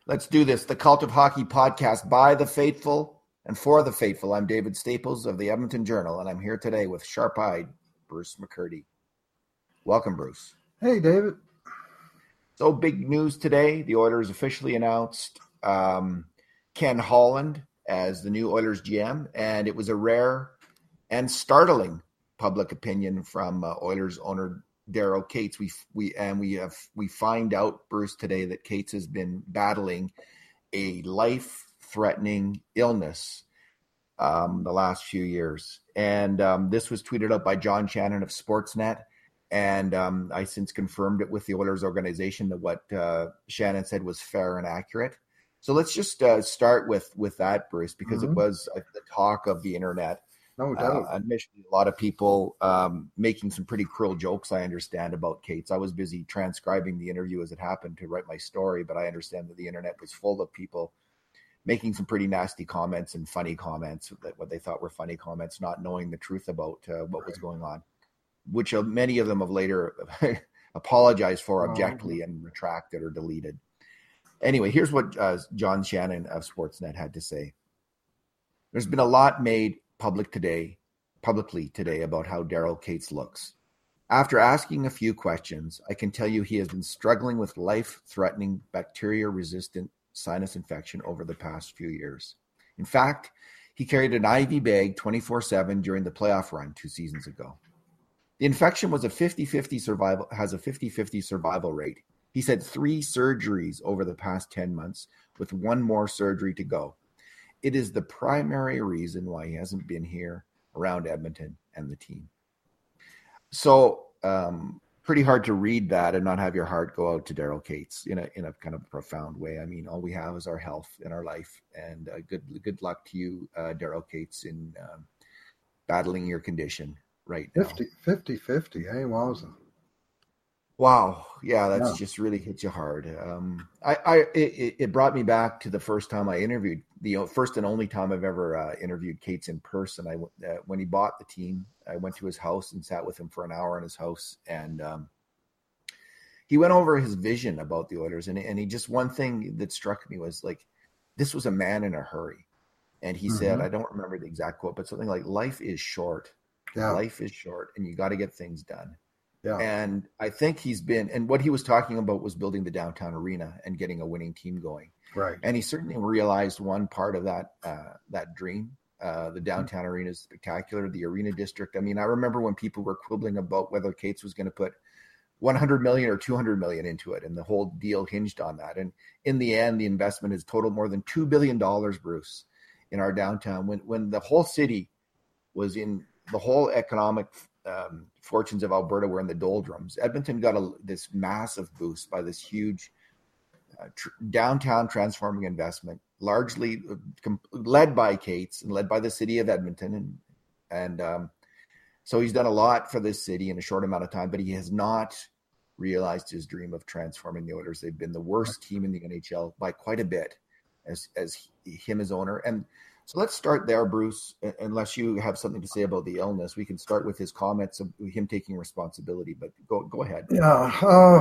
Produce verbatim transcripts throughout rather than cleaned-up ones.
Let's do this. The Cult of Hockey podcast by the faithful and for the faithful. I'm David Staples of the Edmonton Journal, and I'm here today with sharp-eyed Bruce McCurdy. Welcome, Bruce. Hey, David. So big news today. The Oilers officially announced um, Ken Holland as the new Oilers G M, and it was a rare and startling public opinion from uh, Oilers owner Daryl Katz. We we and we have we find out, Bruce, today that Katz has been battling a life-threatening illness um, the last few years, and um, this was tweeted out by John Shannon of Sportsnet, and um, I since confirmed it with the Oilers organization that what uh, Shannon said was fair and accurate. So let's just uh, start with with that, Bruce, because mm-hmm. it was uh, the talk of the internet. No doubt. Uh, admittedly, a lot of people um, making some pretty cruel jokes, I understand, about Katz. I was busy transcribing the interview as it happened to write my story, but I understand that the internet was full of people making some pretty nasty comments and funny comments, that what they thought were funny comments, not knowing the truth about uh, what right. was going on, which uh, many of them have later apologized for objectively oh. and retracted or deleted. Anyway, here's what uh, John Shannon of Sportsnet had to say. There's been a lot made public today, publicly today about how Daryl Katz looks. After asking a few questions, I can tell you he has been struggling with life-threatening bacteria-resistant sinus infection over the past few years. In fact, he carried an I V bag twenty-four seven during the playoff run two seasons ago. The infection was a fifty-fifty survival, has a fifty-fifty survival rate. He's had three surgeries over the past ten months, with one more surgery to go. It is the primary reason why he hasn't been here around Edmonton and the team. So um, pretty hard to read that and not have your heart go out to Daryl Katz in a in a kind of profound way. I mean, all we have is our health and our life. And uh, good good luck to you, uh, Daryl Katz, in um, battling your condition right now. fifty fifty, hey, wowza. Wow. Yeah, that's yeah. just really hit you hard. Um, I, I it, it brought me back to the first time I interviewed, the first and only time I've ever uh, interviewed Katz in person. I uh, when he bought the team, I went to his house and sat with him for an hour in his house, and um, he went over his vision about the Oilers, and and he just one thing that struck me was like, this was a man in a hurry, and he mm-hmm. said, I don't remember the exact quote, but something like, "Life is short. Yeah. Life is short, and you got to get things done." Yeah. And I think he's been, and what he was talking about was building the downtown arena and getting a winning team going. Right. And he certainly realized one part of that, uh, that dream. Uh, the downtown mm-hmm. arena is spectacular. The arena district. I mean, I remember when people were quibbling about whether Katz was going to put one hundred million or two hundred million into it, and the whole deal hinged on that. And in the end, the investment has totaled more than two billion dollars, Bruce, in our downtown. When, when the whole city was in the whole economic Um, fortunes of Alberta were in the doldrums, Edmonton got a, this massive boost by this huge uh, tr- downtown transforming investment, largely uh, com- led by Katz and led by the city of Edmonton. And, and um, so he's done a lot for this city in a short amount of time, but he has not realized his dream of transforming the Oilers. They've been the worst team in the N H L by quite a bit as, as he, him as owner. And so let's start there, Bruce, unless you have something to say about the illness. We can start with his comments of him taking responsibility, but go go ahead. Yeah. Uh,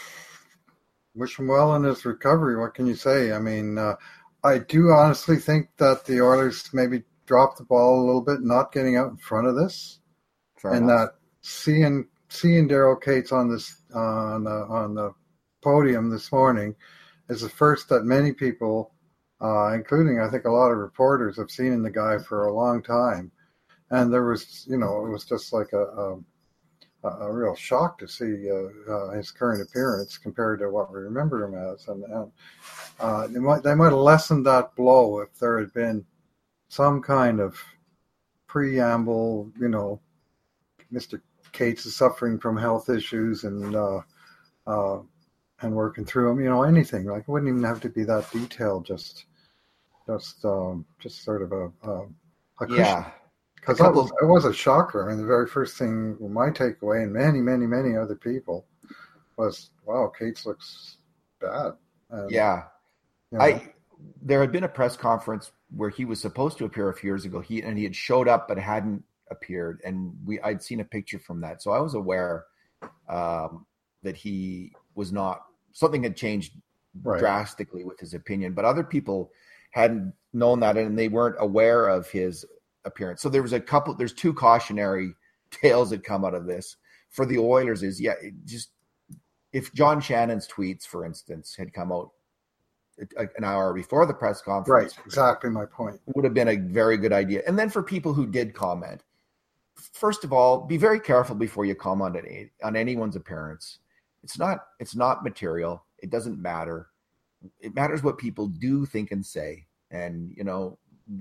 wish him well in his recovery. What can you say? I mean, uh, I do honestly think that the Oilers maybe dropped the ball a little bit, not getting out in front of this. Fair and enough. that seeing seeing Daryl Katz on this uh, on the on the podium this morning is the first that many people, Uh, including, I think, a lot of reporters have seen in the guy for a long time. And there was, you know, it was just like a a, a real shock to see uh, uh, his current appearance compared to what we remember him as. And, and uh, they might they might have lessened that blow if there had been some kind of preamble, you know, Mister Katz is suffering from health issues and uh, uh, and working through them, you know, anything. Like, it wouldn't even have to be that detailed, just just um, just sort of a, a, a cushion. Yeah. Because that was, it was a shocker. I mean, the very first thing, my takeaway, and many, many, many other people, was, wow, Katz looks bad. And, yeah. You know, I there had been a press conference where he was supposed to appear a few years ago. He and he had showed up but hadn't appeared, and we I'd seen a picture from that, so I was aware um, that he was not. Something had changed right. drastically with his opinion, but other people hadn't known that and they weren't aware of his appearance. So there was a couple, there's two cautionary tales that come out of this for the Oilers is, yeah, just if John Shannon's tweets, for instance, had come out an hour before the press conference. Right, exactly my point. Would have been a very good idea. And then for people who did comment, first of all, be very careful before you comment on, any, on anyone's appearance. It's not, it's not material. It doesn't matter. It matters what people do, think, and say. And, you know,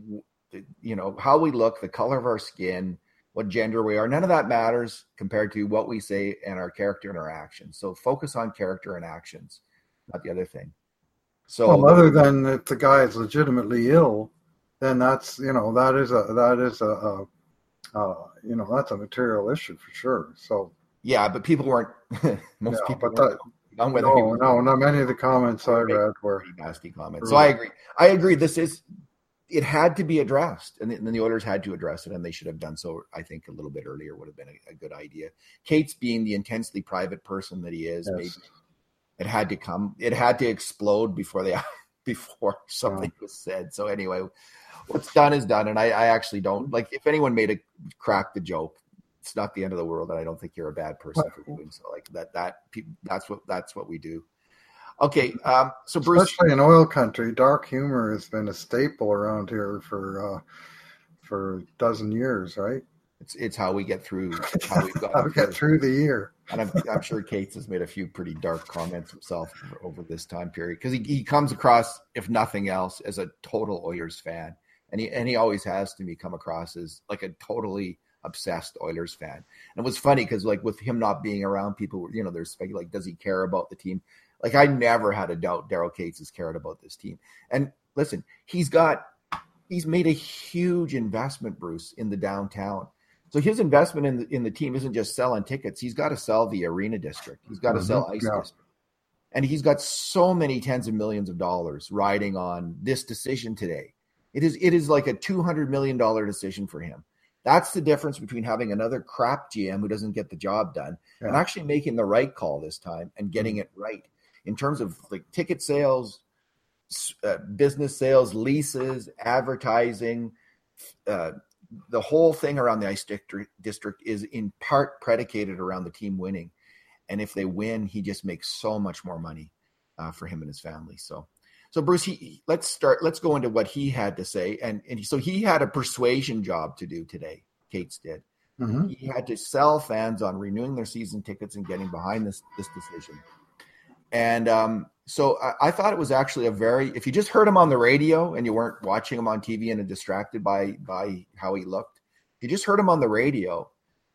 you know, how we look, the color of our skin, what gender we are, none of that matters compared to what we say and our character and our actions. So focus on character and actions, not the other thing. So well, other than if the guy is legitimately ill, then that's, you know, that is a, that is a, a uh, you know, that's a material issue for sure. So, yeah, but people weren't, most yeah, people but weren't that, on whether no, he was no, not many of the comments I read were nasty comments. So I agree. I agree. This is, it had to be addressed, and then the Oilers had to address it, and they should have done so. I think a little bit earlier would have been a, a good idea. Cates, being the intensely private person that he is, yes. maybe it had to come. It had to explode before they before something yeah. was said. So anyway, what's done is done, and I, I actually don't like. If anyone made a crack the joke, it's not the end of the world, and I don't think you're a bad person for doing so. Like that, that that's what that's what we do. Okay, um, so Bruce, especially in oil country, dark humor has been a staple around here for uh, for a dozen years, right? It's it's how we get through. How we how we get through the year. And I'm, I'm sure Cates has made a few pretty dark comments himself over, over this time period because he, he comes across, if nothing else, as a total Oilers fan, and he and he always has to me come across as like a totally obsessed Oilers fan. And it was funny because like with him not being around, people, you know, there's speculating, like, does he care about the team? Like, I never had a doubt Daryl Cates has cared about this team. And listen, he's got, he's made a huge investment, Bruce, in the downtown. So his investment in the, in the team isn't just selling tickets. He's got to sell the arena district. He's got to mm-hmm. sell ice yeah. district. And he's got so many tens of millions of dollars riding on this decision today. It is, it is like a two hundred million dollars decision for him. That's the difference between having another crap G M who doesn't get the job done yeah. and actually making the right call this time and getting it right. In terms of like ticket sales, uh, business sales, leases, advertising, uh, the whole thing around the ice district, district is in part predicated around the team winning. And if they win, he just makes so much more money uh, for him and his family. So, so Bruce, he, let's start, let's go into what he had to say. And, and he, so he had a persuasion job to do today. Cates did. Mm-hmm. He had to sell fans on renewing their season tickets and getting behind this, this decision. And um, so I, I thought it was actually a very, if you just heard him on the radio and you weren't watching him on T V and distracted by by how he looked, if you just heard him on the radio,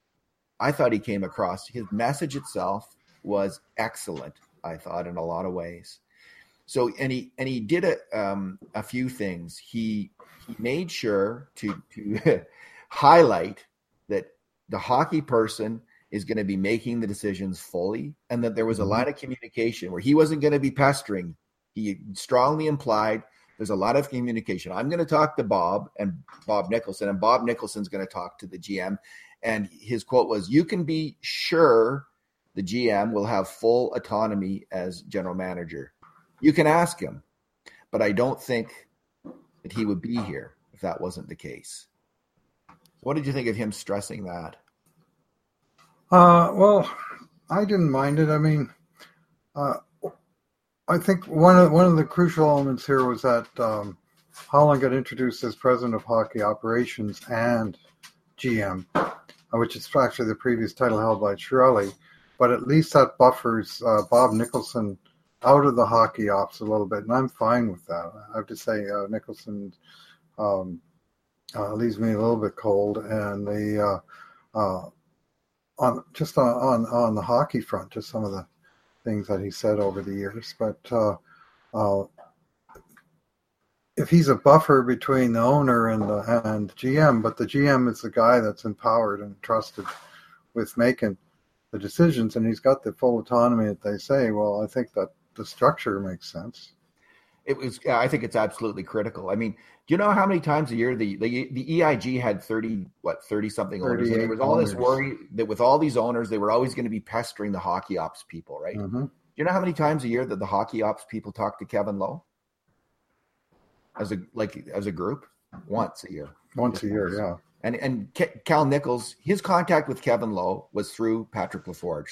I thought he came across, his message itself was excellent, I thought, in a lot of ways. So, and he and he did a, um, a few things. He he made sure to to highlight that the hockey person is going to be making the decisions fully, and that there was a line of communication where he wasn't going to be pestering. He strongly implied there's a lot of communication. I'm going to talk to Bob and Bob Nicholson, and Bob Nicholson's going to talk to the G M. And his quote was, "You can be sure the G M will have full autonomy as general manager. You can ask him, but I don't think that he would be here if that wasn't the case." What did you think of him stressing that? Uh, well, I didn't mind it. I mean, uh, I think one of one of the crucial elements here was that um, Holland got introduced as president of hockey operations and G M, which is actually the previous title held by Chiarelli. But at least that buffers uh, Bob Nicholson out of the hockey ops a little bit, and I'm fine with that. I have to say, uh, Nicholson um, uh, leaves me a little bit cold, and the uh, uh, on just on, on on the hockey front, just some of the things that he said over the years. But uh, uh, if he's a buffer between the owner and the and G M, but the G M is the guy that's empowered and trusted with making the decisions, and he's got the full autonomy that they say, well, I think that the structure makes sense. It was, I think it's absolutely critical. I mean, do you know how many times a year the the, the E I G had thirty, what, thirty something owners? And there was all this worry that with all these owners, they were always going to be pestering the hockey ops people, right? Mm-hmm. you know how many times a year that the hockey ops people talk to Kevin Lowe? As a like as a group, once a year. Once a year, yeah. And and Cal Nichols, his contact with Kevin Lowe was through Patrick LaForge.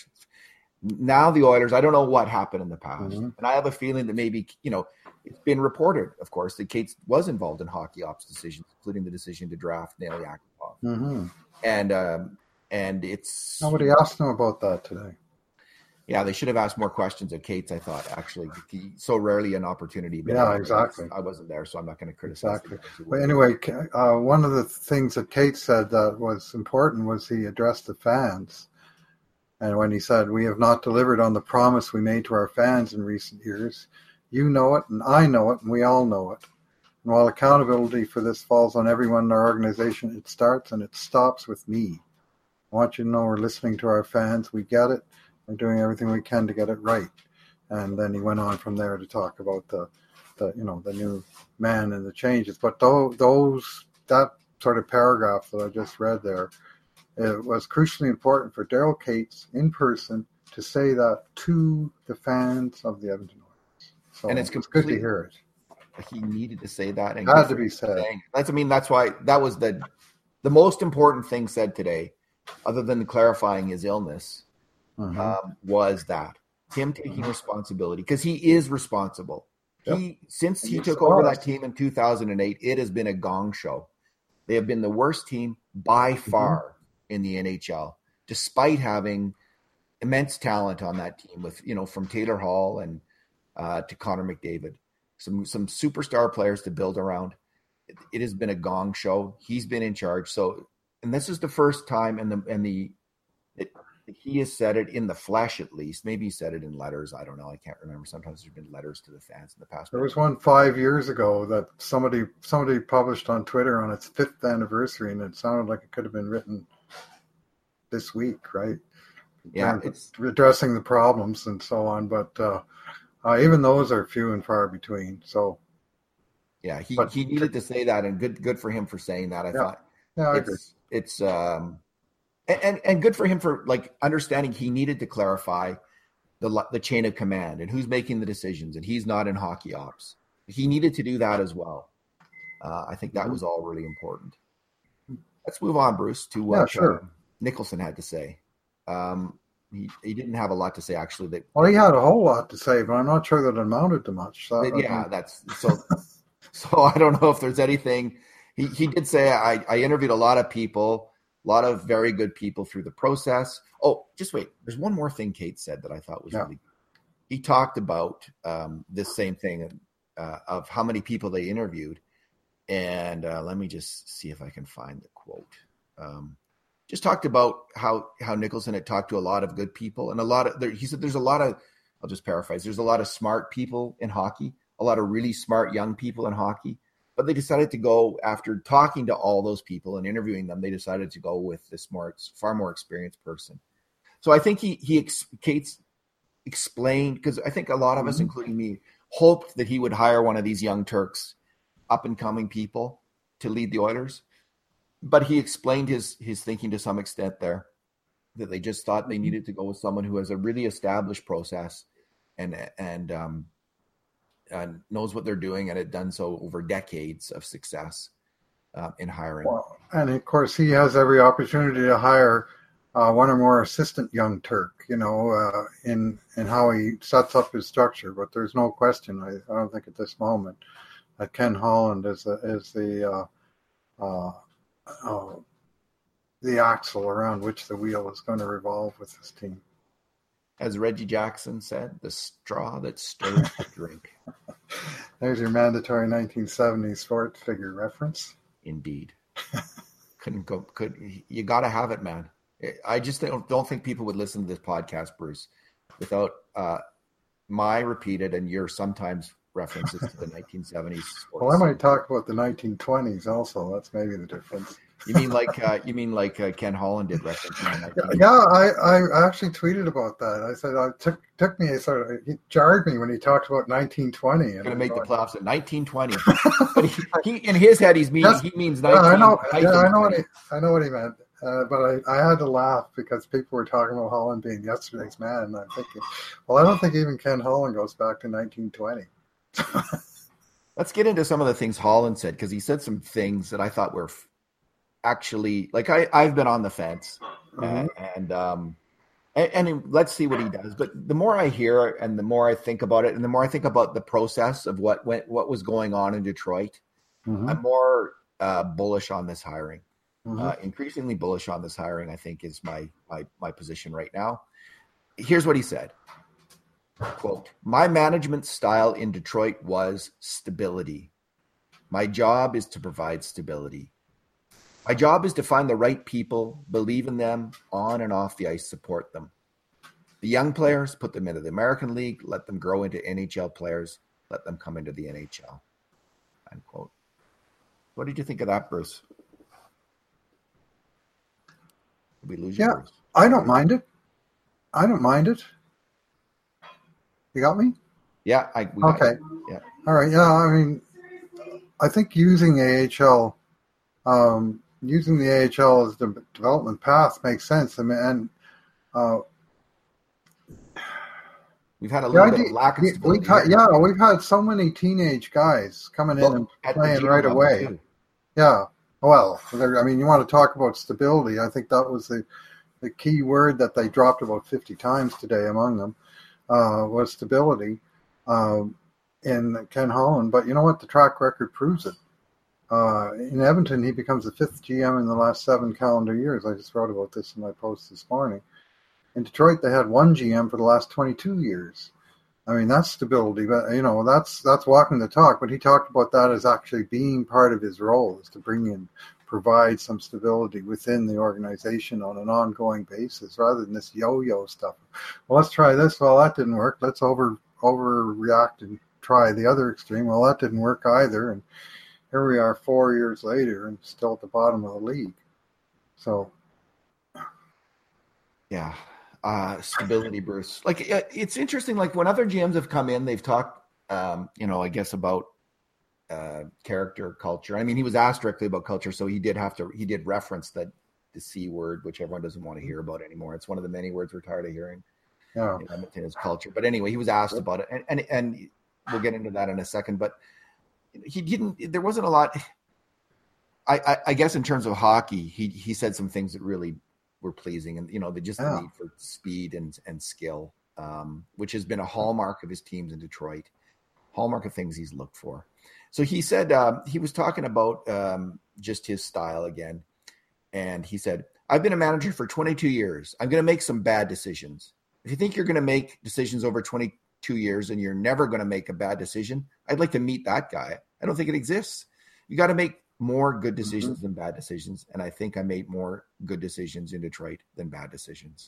Now the Oilers, I don't know what happened in the past, mm-hmm. and I have a feeling that maybe, you know, it's been reported, of course, that Cates was involved in hockey ops decisions, including the decision to draft Nail Yakupov. Mm-hmm. And um, and it's nobody asked him about that today. Yeah, they should have asked more questions of Cates, I thought, actually. He, so rarely an opportunity. But yeah, exactly. I wasn't there, so I'm not going to criticize. Exactly. But anyway, uh, one of the things that Cates said that was important was he addressed the fans. And when he said, we have not delivered on the promise we made to our fans in recent years, you know it, and I know it, and we all know it. And while accountability for this falls on everyone in our organization, it starts and it stops with me. I want you to know we're listening to our fans. We get it. We're doing everything we can to get it right. And then he went on from there to talk about the, the you know, the new man and the changes. But those, those that sort of paragraph that I just read there, it was crucially important for Daryl Cates in person to say that to the fans of the Edmonton Oilers. So and it's, it's good to hear it. He needed to say that. And it had to be said. That's, I mean, that's why that was the the most important thing said today, other than clarifying his illness. Mm-hmm. Um, was that him taking mm-hmm. responsibility, because he is responsible. Yep. He since he took over that team in two thousand eight, it has been a gong show. They have been the worst team by far mm-hmm. in the N H L, despite having immense talent on that team, with, you know, from Taylor Hall and uh, to Connor McDavid, some some superstar players to build around. It, it has been a gong show. He's been in charge. So, and this is the first time, and the and the it, he has said it in the flesh, at least. Maybe he said it in letters. I don't know. I can't remember. Sometimes there's been letters to the fans in the past. There was one five years ago that somebody somebody published on Twitter on its fifth anniversary, and it sounded like it could have been written this week, right? Yeah, it's addressing the problems and so on. But uh, uh, even those are few and far between. So, yeah, he, but, he needed to say that, and good good for him for saying that. I yeah, thought yeah, I it's agree. it's um. And and good for him for, like, understanding he needed to clarify the the chain of command and who's making the decisions, and he's not in hockey ops. He needed to do that as well. Uh, I think that mm-hmm. was all really important. Let's move on, Bruce, to what yeah, sure. uh, Nicholson had to say. Um, he he didn't have a lot to say, actually. That well, he had a whole lot to say, but I'm not sure that it amounted to much. So, that, yeah, that's so. So I don't know if there's anything. He he did say I I interviewed a lot of people. A lot of very good people through the process. Oh, just wait. There's one more thing Kate said that I thought was yeah. really good. He talked about um, this same thing uh, of how many people they interviewed. And uh, let me just see if I can find the quote. Um, just talked about how, how Nicholson had talked to a lot of good people. And a lot of, there, he said there's a lot of, I'll just paraphrase, there's a lot of smart people in hockey, a lot of really smart young people in hockey. But they decided to go, after talking to all those people and interviewing them, they decided to go with this more, far more experienced person. So I think he, he Cates explained, because I think a lot of mm-hmm. us, including me, hoped that he would hire one of these young Turks, up and coming people, to lead the Oilers. But he explained his his thinking to some extent there, that they just thought they needed to go with someone who has a really established process and and um. and knows what they're doing, and had done so over decades of success uh, in hiring. Well, and of course, he has every opportunity to hire uh, one or more assistant young Turk, you know, uh, in in how he sets up his structure. But there's no question, I, I don't think at this moment, that Ken Holland is the, is the uh, uh, uh, the axle around which the wheel is going to revolve with this team. As Reggie Jackson said, the straw that stirs the drink. There's your mandatory nineteen seventies sports figure reference. Indeed. Couldn't go, could, you got to have it, man. I just don't, don't think people would listen to this podcast, Bruce, without uh, my repeated and your sometimes references to the nineteen seventies sports. Well, I might talk about the nineteen twenties also. That's maybe the difference. You mean like uh, you mean like uh, Ken Holland did reference? Yeah, I, I actually tweeted about that. I said it took took me sort of he jarred me when he talked about nineteen twenty. Going to make going, the playoffs at nineteen twenty, but he, he in his head he's mean he means nineteen. Yeah, I know. Yeah, I know what he I know what he meant. Uh, but I, I had to laugh because people were talking about Holland being yesterday's man, and I'm thinking, well, I don't think even Ken Holland goes back to nineteen twenty. Let's get into some of the things Holland said, because he said some things that I thought were actually, like, I, I've been on the fence, mm-hmm. uh, and um, and, and let's see what he does. But the more I hear and the more I think about it, and the more I think about the process of what went, what was going on in Detroit, mm-hmm. I'm more uh, bullish on this hiring. Mm-hmm. Uh, increasingly bullish on this hiring, I think, is my, my my position right now. Here's what he said. Quote, "My management style in Detroit was stability. My job is to provide stability. My job is to find the right people, believe in them, on and off the ice, support them. The young players, put them into the American League, let them grow into N H L players, let them come into the N H L." Unquote. What did you think of that, Bruce? We lose yeah, yours. I don't mind it. I don't mind it. You got me? Yeah. I, we okay. Yeah. All right. Yeah. I mean, I think using A H L, um, using the A H L as the development path makes sense. I mean, and uh, we've had a little bit idea, of lack of stability. We've had, yeah, we've had so many teenage guys coming well, in and playing right away. Too. Yeah. Well, I mean, you want to talk about stability. I think that was the, the key word that they dropped about fifty times today among them, uh, was stability um, in Ken Holland. But you know what? The track record proves it. Uh, in Edmonton, he becomes the fifth G M in the last seven calendar years. I just wrote about this in my post this morning. In Detroit, they had one G M for the last twenty-two years. I mean, that's stability, but, you know, that's that's walking the talk. But he talked about that as actually being part of his role, is to bring in, provide some stability within the organization on an ongoing basis, rather than this yo-yo stuff. Well, let's try this. Well, that didn't work. Let's over overreact and try the other extreme. Well, that didn't work either. And here we are four years later and still at the bottom of the league. So, yeah. Uh, stability, Bruce. Like, it's interesting. Like, when other G Ms have come in, they've talked, um, you know, I guess about uh, character, culture. I mean, he was asked directly about culture, so he did have to. He did reference that the C word, which everyone doesn't want to hear about anymore. It's one of the many words we're tired of hearing. Yeah, in Edmonton is culture. But anyway, he was asked about it, and and and we'll get into that in a second. But he didn't. There wasn't a lot. I I, I guess in terms of hockey, he he said some things that really were pleasing, and you know, the just yeah. the need for speed and and skill, um, which has been a hallmark of his teams in Detroit, hallmark of things he's looked for. So he said um, he was talking about um, just his style again, and he said, "I've been a manager for twenty-two years. I'm going to make some bad decisions. If you think you're going to make decisions over twenty-two years and you're never going to make a bad decision, I'd like to meet that guy. I don't think it exists. You got to make more good decisions mm-hmm. than bad decisions. And I think I made more good decisions in Detroit than bad decisions."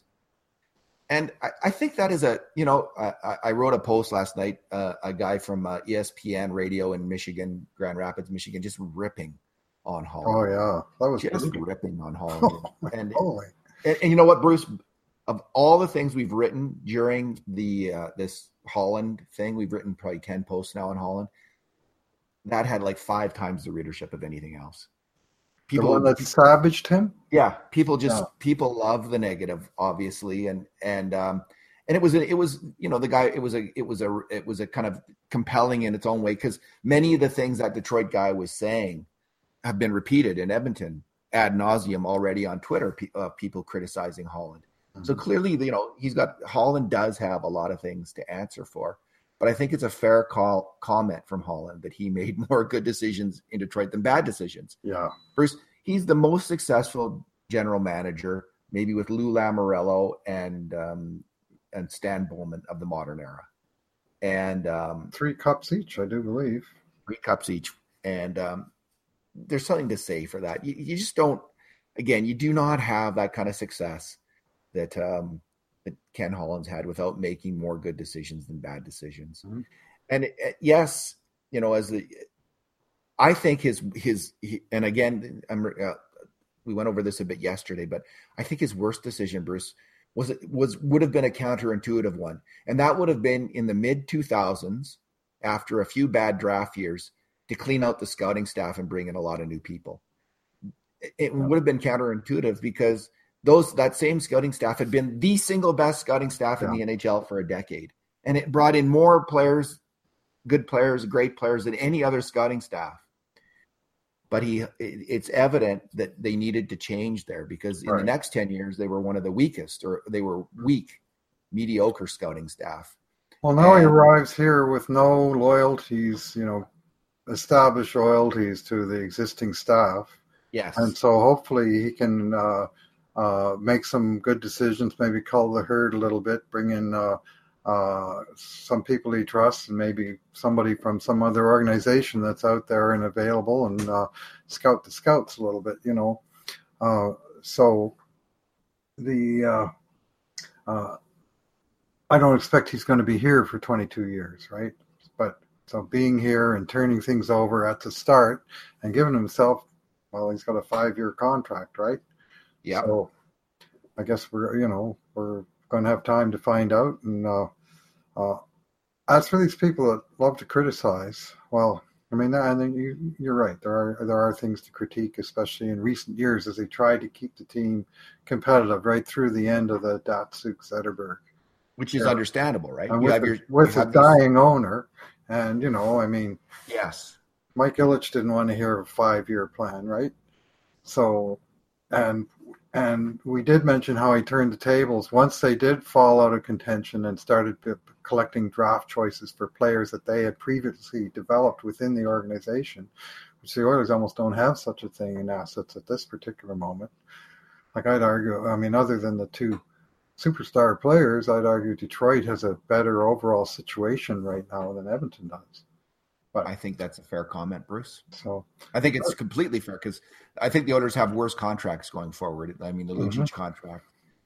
And I, I think that is a, you know, I, I wrote a post last night, uh, a guy from uh, E S P N radio in Michigan, Grand Rapids, Michigan, just ripping on Holland. Oh, yeah. That was just good. ripping on Holland. and, and, and you know what, Bruce, of all the things we've written during the uh, this Holland thing, we've written probably ten posts now on Holland. That had like five times the readership of anything else. People, the one that savaged him? Yeah. People just, yeah. people love the negative, obviously. And, and, um, and it was, a, it was, you know, the guy, it was a, it was a, it was a kind of compelling in its own way, because many of the things that Detroit guy was saying have been repeated in Edmonton ad nauseum already on Twitter, pe- uh, people criticizing Holland. Mm-hmm. So clearly, you know, he's got, Holland does have a lot of things to answer for. But I think it's a fair call comment from Holland that he made more good decisions in Detroit than bad decisions. Yeah. First, he's the most successful general manager, maybe with Lou Lamoriello and um, and Stan Bowman of the modern era. And um, three cups each, I do believe. Three cups each. And um, there's something to say for that. You, you just don't, again, you do not have that kind of success that um, that Ken Holland's had without making more good decisions than bad decisions. Mm-hmm. And it, yes, you know, as the, I think his, his, he, and again, I'm, uh, we went over this a bit yesterday, but I think his worst decision, Bruce, was, was, would have been a counterintuitive one. And that would have been in the mid two thousands, after a few bad draft years, to clean out the scouting staff and bring in a lot of new people. it, it would have been counterintuitive because those that same scouting staff had been the single best scouting staff in Yeah. the N H L for a decade. And it brought in more players, good players, great players than any other scouting staff. But he, it's evident that they needed to change there because in Right. the next ten years, they were one of the weakest, or they were weak, mediocre scouting staff. Well, now And- he arrives here with no loyalties, you know, established loyalties to the existing staff. Yes. And so hopefully he can uh, uh, make some good decisions, maybe cull the herd a little bit, bring in uh, uh, some people he trusts and maybe somebody from some other organization that's out there and available and uh, scout the scouts a little bit, you know. Uh, so the uh, uh, I don't expect he's going to be here for twenty-two years, right? But so being here and turning things over at the start and giving himself, well, he's got a five-year contract, right? Yeah. So I guess we're, you know, we're going to have time to find out. And uh, uh, as for these people that love to criticize, well, I mean, and then you, you're right. There are there are things to critique, especially in recent years, as they tried to keep the team competitive right through the end of the Datsuk Zetterberg. Which is Yeah. understandable, right? And You with have a, your, with you a have these- dying owner, and you know, I mean, yes. Mike Ilitch didn't want to hear a five-year plan, right? So, and and we did mention how he turned the tables once they did fall out of contention and started p- collecting draft choices for players that they had previously developed within the organization, which the Oilers almost don't have such a thing in assets at this particular moment. Like I'd argue, I mean, other than the two superstar players, I'd argue Detroit has a better overall situation right now than Edmonton does. I think that's a fair comment, Bruce. So I think it's completely fair because I think the Oilers have worse contracts going forward. I mean, the Lucic Mhm. contract.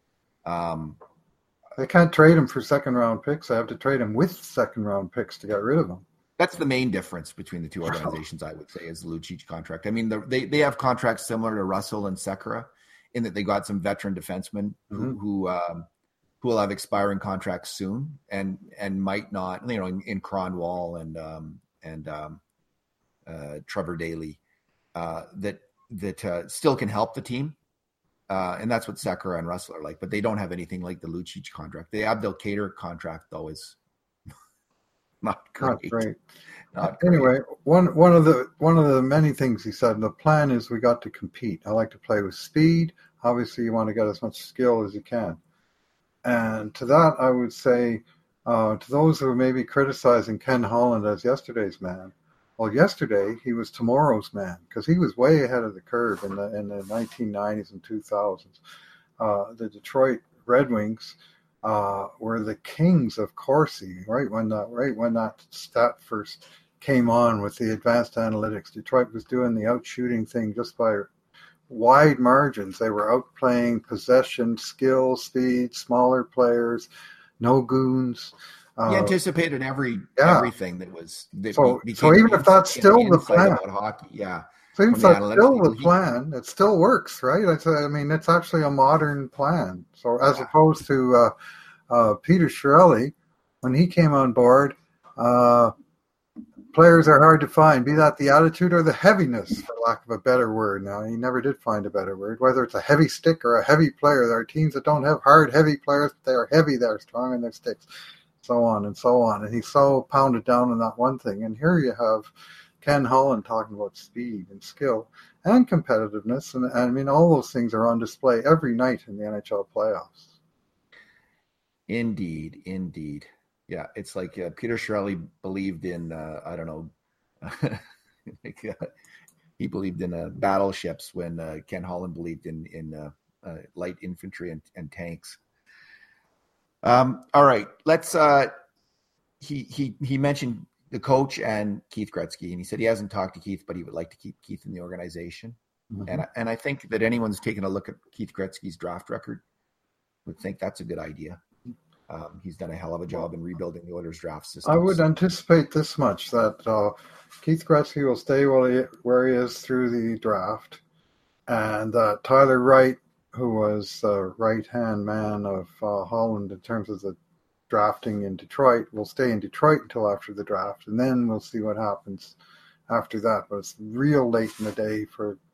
Um, they can't trade him for second round picks. They have to trade him with second round picks to get rid of him. that's the main difference between the two organizations, I would say, is the Lucic contract. I mean, the, they they have contracts similar to Russell and Sekera in that they got some veteran defensemen who Mhm. who, um, who will have expiring contracts soon and and might not, you know, in, in Cronwall and um, and um, uh, Trevor Daley uh, that that uh, still can help the team. Uh, and that's what Sekera and Russell are like, but they don't have anything like the Lucic contract. The Abdelkader contract, though, is not great. Not great. Not great. Anyway, one one of the one of the many things he said, the plan is we got to compete. I like to play with speed. Obviously, you want to get as much skill as you can. And to that, I would say, uh, to those who may be criticizing Ken Holland as yesterday's man, well, yesterday he was tomorrow's man because he was way ahead of the curve in the in the nineteen nineties and two thousands. Uh, the Detroit Red Wings uh, were the kings of Corsi, right when that right when that stat first came on with the advanced analytics. Detroit was doing the outshooting thing just by wide margins. They were outplaying possession, skill, speed, smaller players, no goons. He Uh, anticipated every yeah. everything that was. That So- be- so became even if that's in- still the insight plan. about hockey, yeah. So even from if the that's analytics still the people, he- plan, it still works, right? It's, I mean, it's actually a modern plan. So as Yeah. opposed to uh, uh, Peter Chiarelli, when he came on board, uh, players are hard to find, be that the attitude or the heaviness, for lack of a better word. Now, he never did find a better word. Whether it's a heavy stick or a heavy player, there are teams that don't have hard, heavy players, but they are heavy, they're strong in their sticks, so on and so on. And he's so pounded down on that one thing. And here you have Ken Holland talking about speed and skill and competitiveness. And, and I mean, all those things are on display every night in the N H L playoffs. Indeed, indeed. Yeah, it's like uh, Peter Chiarelli believed in, uh, I don't know, like, uh, he believed in uh, battleships when uh, Ken Holland believed in in uh, uh, light infantry and, and tanks. Um, all right, let's. Uh, he he he mentioned the coach and Keith Gretzky, and he said he hasn't talked to Keith, but he would like to keep Keith in the organization. Mm-hmm. And I- and I think that anyone's taken a look at Keith Gretzky's draft record would think that's a good idea. Um, he's done a hell of a job in rebuilding the Oilers draft system. I would anticipate this much, that uh, Keith Gretzky will stay where he, where he is through the draft, and uh, Tyler Wright, who was the right-hand man of uh, Holland in terms of the drafting in Detroit, will stay in Detroit until after the draft, and then we'll see what happens after that. But it's real late in the day for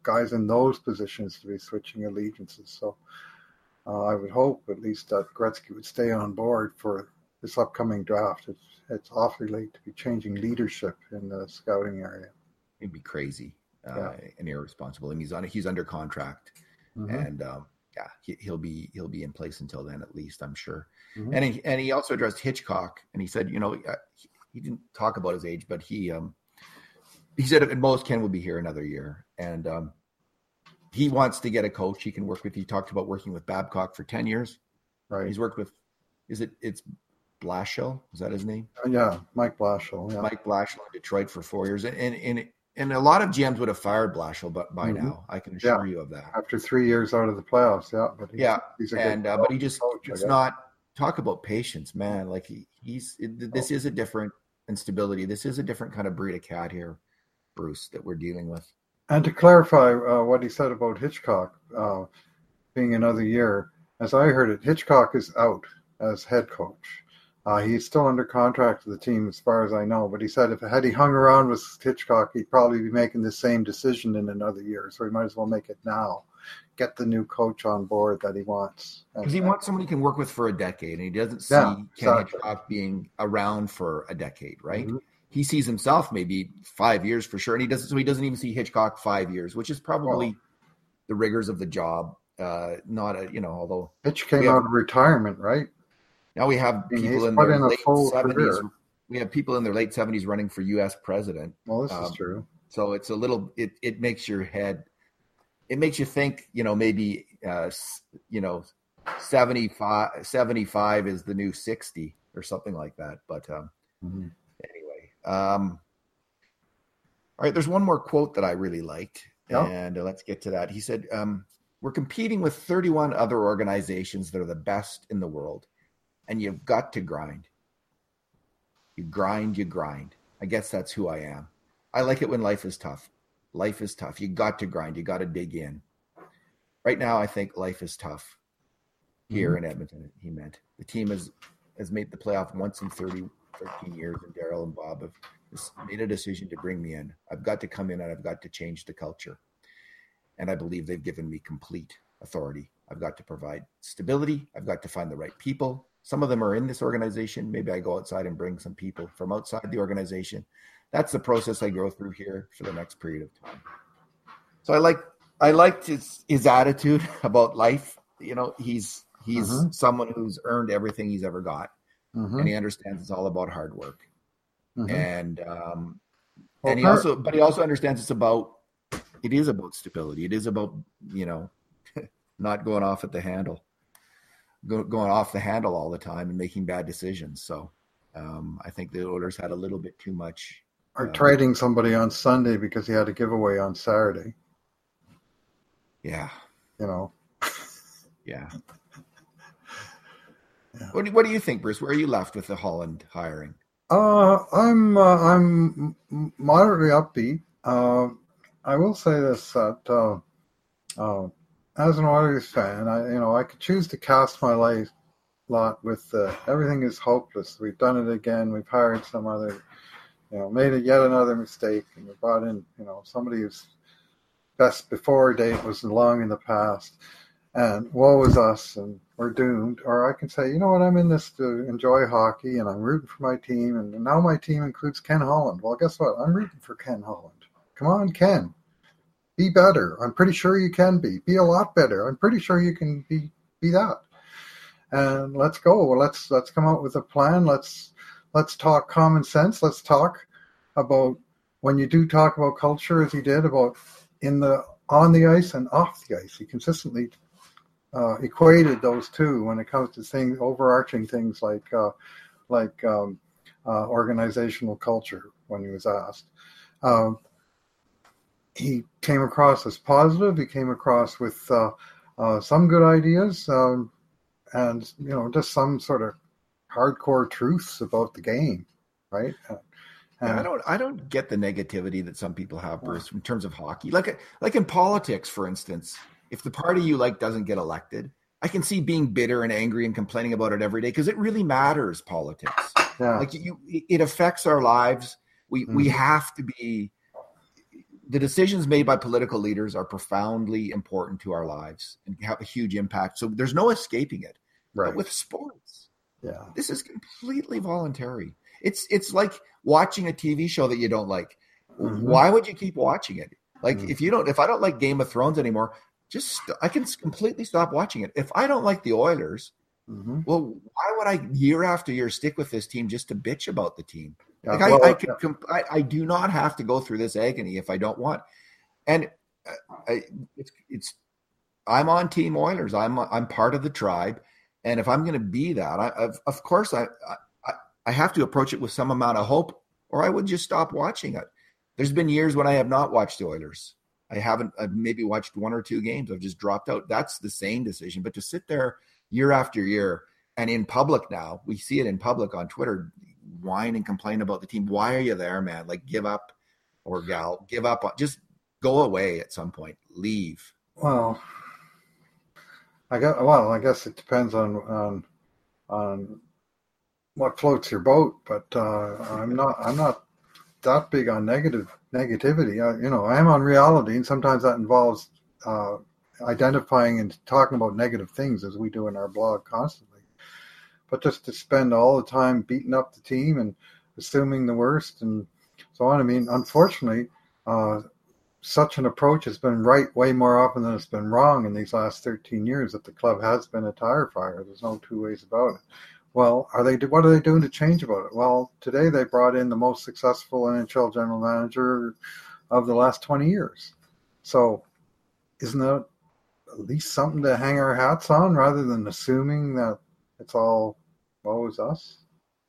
guys in those positions to be switching allegiances. So uh, I would hope at least that Gretzky would stay on board for this upcoming draft. It's, it's awfully late to be changing leadership in the scouting area. It'd be crazy uh, Yeah. and irresponsible. I mean, he's on he's under contract, Mm-hmm. and um, yeah, he, he'll be he'll be in place until then, at least, I'm sure. Mhm. And he and he also addressed Hitchcock, and he said, you know, uh, he, he didn't talk about his age, but he um he said at most Ken will be here another year, and um he wants to get a coach he can work with. He talked about working with Babcock for ten years. Right. He's worked with, is it it's Blashill? Is that his name? Yeah, Mike Blashill. Yeah. Mike Blashill in Detroit for four years, and and and, and a lot of G Ms would have fired Blashill, but by Mhm. now I can assure Yeah. you of that. After three years out of the playoffs, yeah. But he's, Yeah, he's a good and uh, but he just coach, I it's guess. not talk about patience, man. Like he he's it, this is a different instability. This is a different kind of breed of cat here, Bruce, that we're dealing with. And to clarify uh, what he said about Hitchcock uh, being another year, as I heard it, Hitchcock is out as head coach. Uh, he's still under contract to the team, as far as I know. But he said if had he hung around with Hitchcock, he'd probably be making the same decision in another year. So he might as well make it now. Get the new coach on board that he wants. Because he wants someone he can work with for a decade, and he doesn't see Yeah, Ken exactly. Hitchcock being around for a decade, right? Mhm. He sees himself maybe five years for sure, and he doesn't. So he doesn't even see Hitchcock five years, which is probably Well- the rigors of the job. Uh, not a you know, although Hitch came we have- out of retirement, right? now we have mean, people he's in put their in a late full seventies. career. We have people in their late seventies running for U S president. Well, this Um, is true. So it's a little. It it makes your head. It makes you think. You know, maybe uh, s- you know, seventy-five, seventy-five is the new sixty or something like that. But um, Mhm. anyway, um, all right. There's one more quote that I really liked, Yeah. and uh, let's get to that. He said, um, "We're competing with thirty-one other organizations that are the best in the world, and you've got to grind. You grind, you grind. I guess that's who I am. I like it when life is tough. Life is tough. You got to grind. You got to dig in. Right now, I think life is tough here Mm-hmm. in Edmonton." He meant the team has has made the playoff once in thirty, thirteen years, and Daryl and Bob have just made a decision to bring me in. I've got to come in and I've got to change the culture. And I believe they've given me complete authority. I've got to provide stability. I've got to find the right people. Some of them are in this organization. Maybe I go outside and bring some people from outside the organization. That's the process I go through here for the next period of time. So I like I liked his his attitude about life. You know, he's he's Mhm. someone who's earned everything he's ever got, Mhm. and he understands it's all about hard work. Mhm. And um, Well, and he Kurt- also, but he also understands it's about it is about stability. It is about you know not going off at the handle, go, going off the handle all the time and making bad decisions. So um, I think the Oilers had a little bit too much. Or uh, trading somebody on Sunday because he had a giveaway on Saturday. Yeah, You know, yeah. Yeah. What do, what do you think, Bruce? Where are you left with the Holland hiring? uh, I'm uh, I'm m- moderately upbeat. Uh, I will say this: that uh, uh, as an Oilers fan, I you know I could choose to cast my life lot with uh, everything is hopeless. We've done it again. We've hired some other, you know, made a yet another mistake, and we brought in you know somebody whose best before date was long in the past, and woe is us, and we're doomed. Or I can say, you know what, I'm in this to enjoy hockey, and I'm rooting for my team, and now my team includes Ken Holland. Well, guess what? I'm rooting for Ken Holland. Come on, Ken. Be better. I'm pretty sure you can be. Be a lot better. I'm pretty sure you can be be that. And let's go. Well, let's let's come out with a plan. Let's let's talk common sense. Let's talk about when you do talk about culture, as he did, about in the on the ice and off the ice. He consistently uh, equated those two when it comes to things, overarching things like uh, like um, uh, organizational culture. When he was asked, um, he came across as positive. He came across with uh, uh, some good ideas. Um, and, you know, just some sort of hardcore truths about the game, right? And, Yeah, I don't I don't get the negativity that some people have, Bruce, in terms of hockey. Like like in politics, for instance, if the party you like doesn't get elected, I can see being bitter and angry and complaining about it every day because it really matters, politics. yeah. Like you, it affects our lives. We we Mhm. have to be the decisions made by political leaders are profoundly important to our lives and have a huge impact. So there's no escaping it. Right. But with sports, yeah, this is completely voluntary. It's it's like watching a T V show that you don't like. Mm-hmm. Why would you keep watching it? Like mm-hmm. if you don't, if I don't like Game of Thrones anymore, just I can completely stop watching it. If I don't like the Oilers, mm-hmm. well, why would I year after year stick with this team just to bitch about the team? Yeah, like well, I, I, can, yeah. I, I do not have to go through this agony if I don't want. And I, it's, it's, I'm on Team Oilers. I'm, I'm part of the tribe, and if I'm going to be that, I, of, of course, I, I, I have to approach it with some amount of hope, or I would just stop watching it. There's been years when I have not watched the Oilers. I haven't. I've maybe watched one or two games. I've just dropped out. That's the same decision. But to sit there year after year, and in public now, we see it in public on Twitter, whine and complain about the team. Why are you there, man? Like, give up, or gal, give up. Just go away at some point. Leave. Well, I guess. Well, I guess it depends on on on what floats your boat. But uh, I'm not. I'm not that big on negative negativity. I, you know, I am on reality, and sometimes that involves uh, identifying and talking about negative things, as we do in our blog constantly. But just to spend all the time beating up the team and assuming the worst and so on. I mean, unfortunately, uh, such an approach has been right way more often than it's been wrong in these last thirteen years. That the club has been a tire fire. There's no two ways about it. Well, are they? What are they doing to change about it? Well, today they brought in the most successful N H L general manager of the last twenty years. So, isn't that at least something to hang our hats on, rather than assuming that it's all woe is us?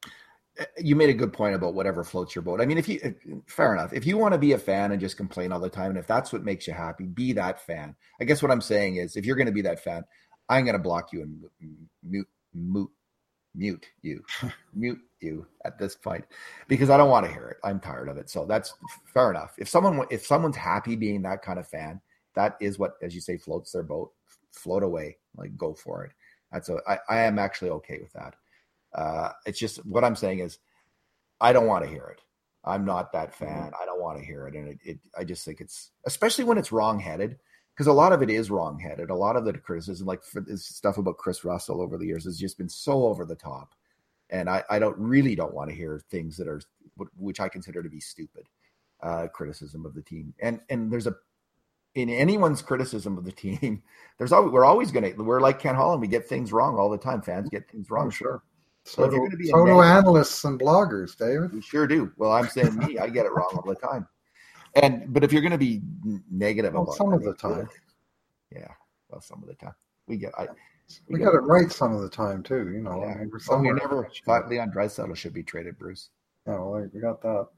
You made a good point about whatever floats your boat. I mean, if you fair enough. If you want to be a fan and just complain all the time, and if that's what makes you happy, be that fan. I guess what I'm saying is, if you're going to be that fan, I'm going to block you and mute, mute. mute you, mute you at this point, because I don't want to hear it. I'm tired of it. So that's fair enough. If someone, if someone's happy being that kind of fan, that is what, as you say, floats their boat, float away, like go for it. That's a, I, I am actually okay with that. Uh, it's just, what I'm saying is, I don't want to hear it. I'm not that fan. I don't want to hear it. And it, it I just think it's, especially when it's wrong-headed, because a lot of it is wrong-headed. A lot of the criticism, like for this stuff about Chris Russell over the years, has just been so over the top. And I, I don't really don't want to hear things that are, which I consider to be stupid uh, criticism of the team. And and there's a, in anyone's criticism of the team, there's always, we're always going to, we're like Ken Holland, we get things wrong all the time. Fans get things wrong. Oh, sure. So, so if you're going to be so do analysts and bloggers, David. We sure do. Well, I'm saying me, I get it wrong all the time. And but if you're going to be negative well, about some it, of the time, yeah, well, some of the time we get. I we, we got it right some of the time too. You know, yeah. I mean, we're well, we never thought Leon Draisaitl should be traded, Bruce. Yeah, well, we got that.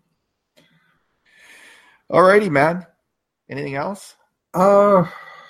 All righty, man. Anything else? Uh,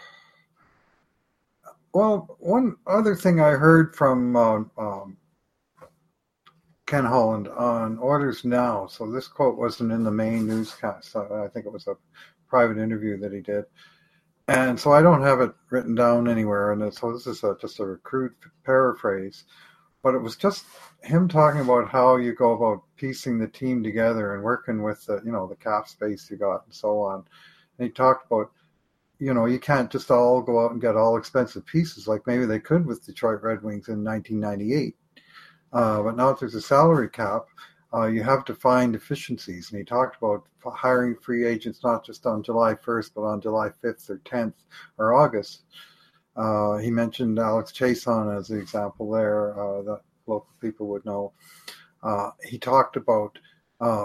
well, one other thing I heard from uh, um, Ken Holland on Oilers Now. So this quote wasn't in the main newscast. I think it was a private interview that he did. And so I don't have it written down anywhere. And so this is a, just a crude paraphrase. But it was just him talking about how you go about piecing the team together and working with the, you know, the cap space you got and so on. And he talked about, you know, you can't just all go out and get all expensive pieces like maybe they could with Detroit Red Wings in nineteen ninety-eight. Uh, but now that there's a salary cap, uh, you have to find efficiencies. And he talked about hiring free agents not just on July first, but on July fifth or tenth or August. Uh, he mentioned Alex Chason as the example there uh, that local people would know. Uh, he talked about uh,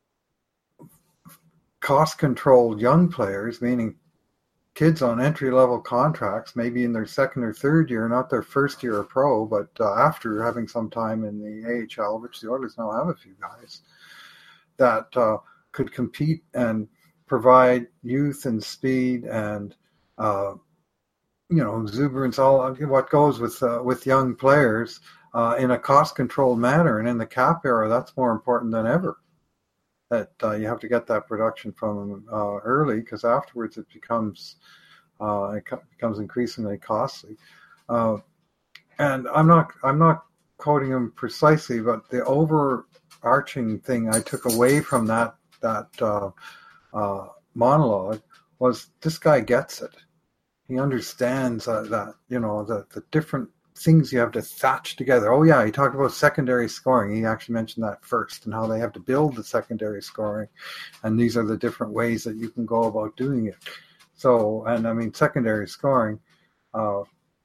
cost-controlled young players, meaning kids on entry-level contracts, maybe in their second or third year, not their first year of pro, but uh, after having some time in the A H L, which the Oilers now have a few guys, that uh, could compete and provide youth and speed and, uh, you know, exuberance, all what goes with uh, with young players uh, in a cost-controlled manner. And in the cap era, that's more important than ever. That uh, you have to get that production from them uh, early, because afterwards it becomes uh, it co- becomes increasingly costly. Uh, and I'm not I'm not quoting him precisely, but the overarching thing I took away from that that uh, uh, monologue was, this guy gets it. He understands uh, that, you know, the, the different things you have to thatch together. Oh, yeah, he talked about secondary scoring. He actually mentioned that first, and how they have to build the secondary scoring. And these are the different ways that you can go about doing it. So, and I mean, secondary scoring, uh,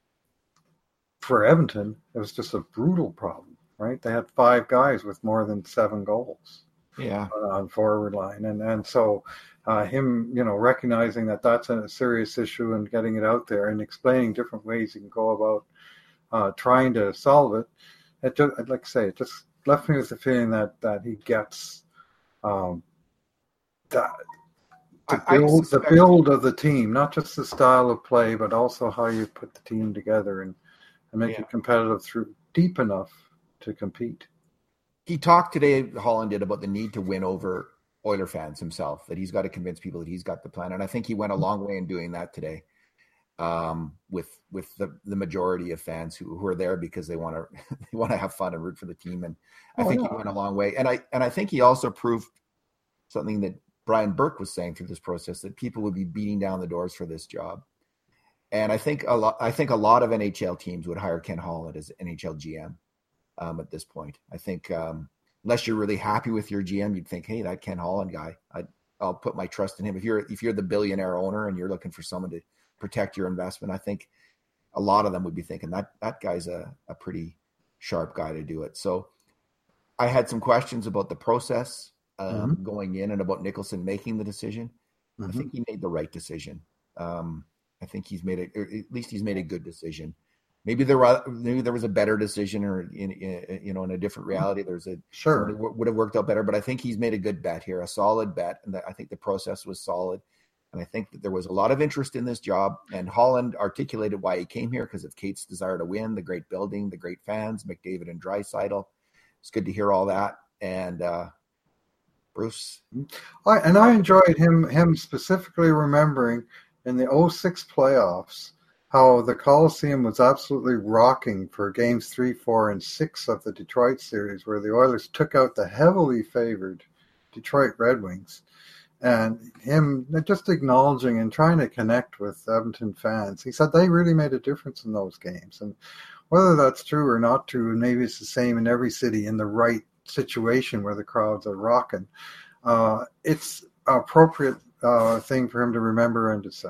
for Edmonton, it was just a brutal problem, right? They had five guys with more than seven goals. Yeah. On forward line. And, and so uh, him, you know, recognizing that that's a serious issue and getting it out there and explaining different ways you can go about uh, trying to solve it. It just, I'd like to say, it just left me with the feeling that, that he gets um, that the build, the build of the team, not just the style of play, but also how you put the team together and, and make yeah. it competitive through deep enough to compete. He talked today, Holland did, about the need to win over Oiler fans himself, that he's got to convince people that he's got the plan. And I think he went a long way in doing that today um, with with the, the majority of fans who, who are there because they want to they want to have fun and root for the team. And I oh, think yeah. he went a long way. And I and I think he also proved something that Brian Burke was saying through this process, that people would be beating down the doors for this job. And I think a lot I think a lot of N H L teams would hire Ken Holland as N H L G M. Um, at this point, I think um, unless you're really happy with your G M, you'd think, hey, that Ken Holland guy, I'd, I'll put my trust in him. If you're if you're the billionaire owner and you're looking for someone to protect your investment, I think a lot of them would be thinking that that guy's a, a pretty sharp guy to do it. So I had some questions about the process um, mm-hmm. going in and about Nicholson making the decision. Mm-hmm. I think he made the right decision. Um, I think he's made it, or at least he's made a good decision. Maybe there was maybe there was a better decision, or in, in you know in a different reality, there's a sure would have worked out better. But I think he's made a good bet here, a solid bet, and I think the process was solid. And I think that there was a lot of interest in this job. And Holland articulated why he came here, because of Kate's desire to win, the great building, the great fans, McDavid and Draisaitl. It's good to hear all that. And uh, Bruce, I, and I enjoyed him him specifically remembering in the oh six playoffs how the Coliseum was absolutely rocking for games three, four, and six of the Detroit series, where the Oilers took out the heavily favored Detroit Red Wings. And him just acknowledging and trying to connect with Edmonton fans. He said they really made a difference in those games. And whether that's true or not true, maybe it's the same in every city in the right situation where the crowds are rocking. Uh, it's an appropriate uh, thing for him to remember and to say.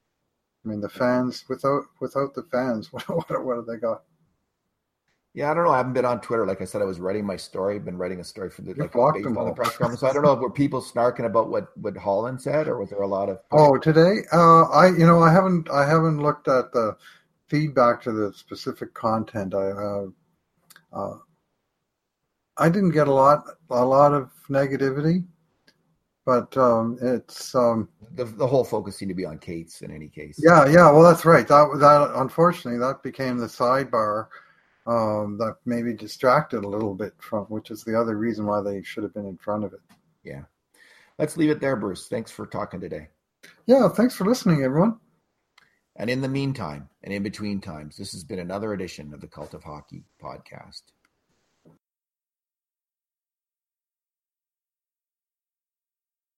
I mean, the fans, without without the fans, what, what, what have they got? Yeah, I don't know. I haven't been on Twitter. Like I said, I was writing my story. I've been writing a story for the like, baseball the press conference. So I don't know if were people snarking about what, what Holland said, or was there a lot of? Oh, today, uh, I you know I haven't I haven't looked at the feedback to the specific content. I uh, uh, I didn't get a lot a lot of negativity. But um, it's um, the the whole focus seemed to be on Kate's in any case. Yeah, yeah. Well, that's right. That that unfortunately that became the sidebar um, that maybe distracted a little bit from, which is the other reason why they should have been in front of it. Yeah. Let's leave it there, Bruce. Thanks for talking today. Yeah, thanks for listening, everyone. And in the meantime, and in between times, this has been another edition of the Cult of Hockey podcast.